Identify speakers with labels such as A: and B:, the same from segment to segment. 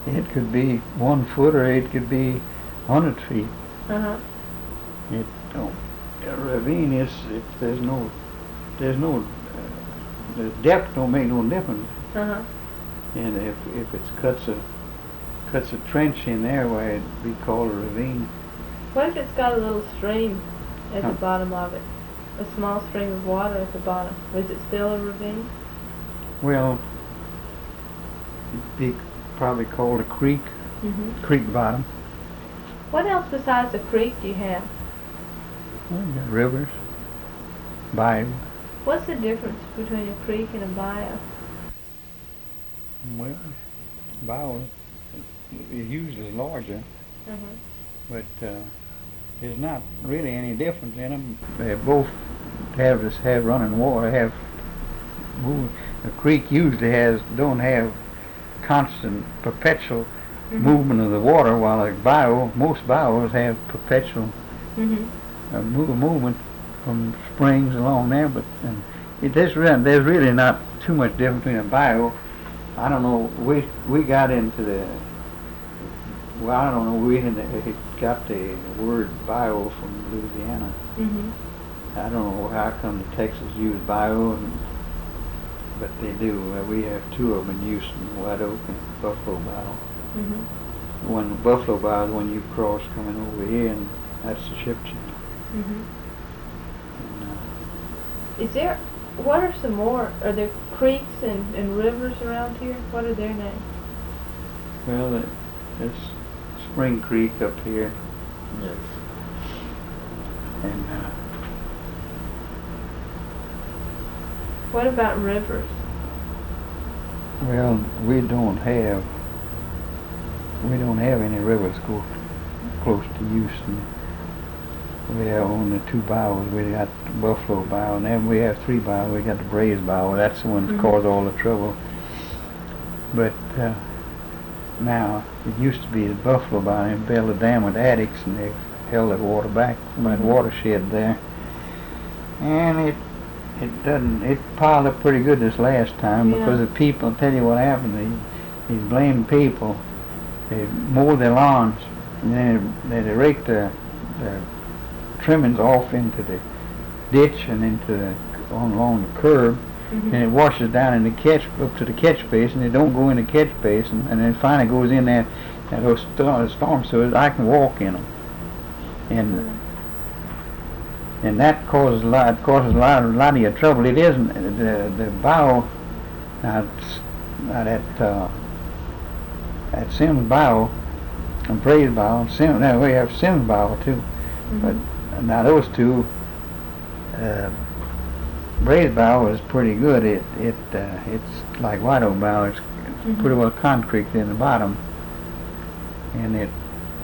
A: It could be 1 foot or it could be 100 feet.
B: Uh-huh.
A: It don't. A ravine is if the depth don't make no difference.
B: Uh-huh.
A: And if it cuts a trench in there, why it'd be called a ravine.
B: What if it's got a little stream at the
A: Huh.
B: bottom of it? A small stream of water at the bottom. Is it still a ravine?
A: Well, it'd be probably called a creek,
B: Mm-hmm.
A: creek bottom.
B: What else besides a creek do you have?
A: Well, you got rivers, bayou.
B: What's the difference between a creek and a bayou?
A: Well, bayou is usually larger,
B: Mm-hmm.
A: but there's not really any difference in them. They both have running water. A creek usually don't have constant perpetual
B: Mm-hmm.
A: movement of the water, while a bayou, most bayous have perpetual
B: Mm-hmm.
A: movement from springs along there. But there's really not too much difference between a bayou. I don't know. We got into the. Well, I don't know. We got the word bayou from Louisiana.
B: Mm-hmm.
A: I don't know how come Texas use bayou, but they do. We have two of them in Houston, White Oak and Buffalo Bayou.
B: Mm-hmm.
A: One Buffalo Bayou is the one you cross coming over here, and that's the ship channel.
B: Mm-hmm.
A: And,
B: What are some more? Are there creeks and rivers around here? What are their names?
A: well, there's Spring Creek up here,
C: Yes.
A: and
B: What about rivers?
A: well, we don't have any rivers go close to Houston. We have only two bayous. We got the Buffalo Bayou, and then we have three bayous. We got the Brays Bayou. That's the one that
B: Mhm.
A: caused all the trouble. But now it used to be the Buffalo Bayou. They built a dam with attics, and they held that water back by the
B: Mhm.
A: watershed there. And it piled up pretty good this last time
B: Yeah.
A: because the people. I'll tell you what happened. These blamed people, they mowed their lawns, and then they raked the trimmings off into the ditch and along the curb,
B: Mm-hmm.
A: and it washes down in the up to the catch basin. It don't go in the catch basin, and then finally goes in there. And those storm sewers, I can walk in them, and that causes a lot. It causes a lot of your trouble. It isn't the bayou. At Sims Bayou and Brays Bayou. Now we have Sims Bayou too,
B: Mm-hmm.
A: but now those two. Brays Bayou is pretty good. It's like White Oak Bayou. It's
B: Mhm.
A: pretty well concrete in the bottom, and it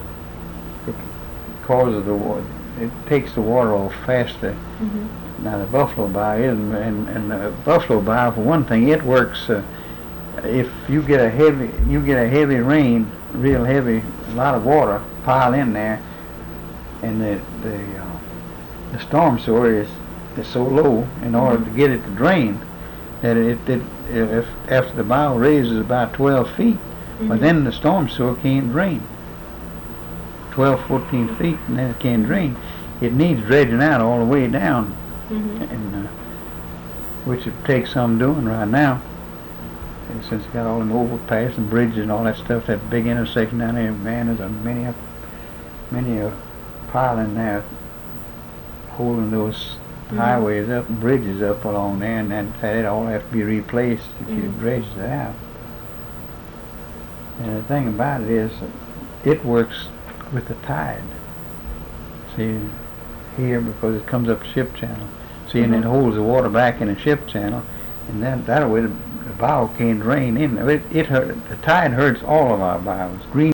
A: causes the water. It takes the water off faster.
B: Mm-hmm.
A: Now the Buffalo Bayou isn't, and the Buffalo Bayou, for one thing, it works. If you get a heavy rain, real heavy, a lot of water pile in there, and the storm sewer is so low in order to get it to drain that if after the bayou raises about 12 feet, but then the storm sewer can't drain. 12, 14 feet, and then it can't drain. It needs dredging out all the way down,
B: Mm-hmm.
A: and which it takes some doing right now. And since it's got all them overpass and bridges and all that stuff, that big intersection down there, man, there's many a pile in there holding those highways up and bridges up along there, and that all have to be replaced if you dredge it out. And the thing about it is, it works with the tide. See, here, because it comes up ship channel. See, and it holds the water back in the ship channel, and then that way the bayou can't drain in. The tide hurts all of our bayous. Green